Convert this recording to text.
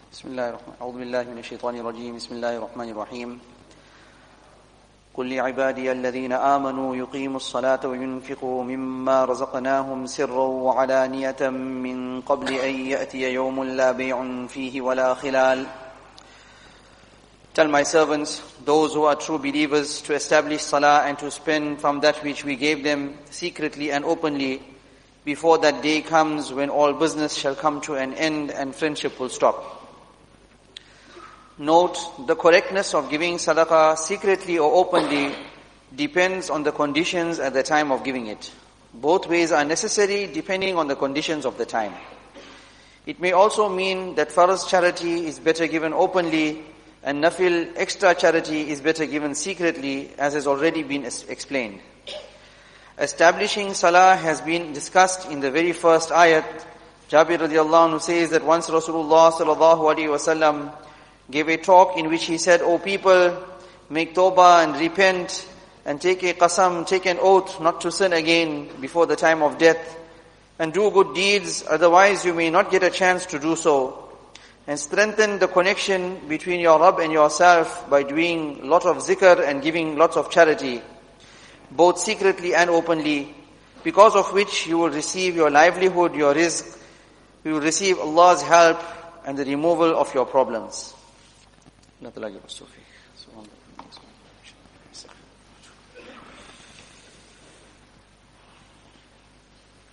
بسم الله الرحمن أعوذ بالله من الشيطان الرجيم بسم الله الرحمن الرحيم قل لعبادي الذين آمنوا يقيموا الصلاة وينفقوا مما رزقناهم سرا وعلانية من قبل أن يأتي يوم لا بيع فيه ولا خلال. Tell my servants, those who are true believers, to establish salah and to spend from that which we gave them secretly and openly before that day comes when all business shall come to an end and friendship will stop. Note, the correctness of giving sadaqah secretly or openly depends on the conditions at the time of giving it. Both ways are necessary depending on the conditions of the time. It may also mean that farz charity is better given openly and nafil extra charity is better given secretly, as has already been explained. Establishing salah has been discussed in the very first ayat. Jabir radiallahu anhu says that once Rasulullah sallallahu alaihi wasallam gave a talk in which he said, "O people, make tawbah and repent and take a qasam, take an oath not to sin again before the time of death, and do good deeds, otherwise you may not get a chance to do so. And strengthen the connection between your Rabb and yourself by doing lot of zikr and giving lots of charity, both secretly and openly, because of which you will receive your livelihood, your rizq, you will receive Allah's help and the removal of your problems." Allah Ta'ala give us tawfiq.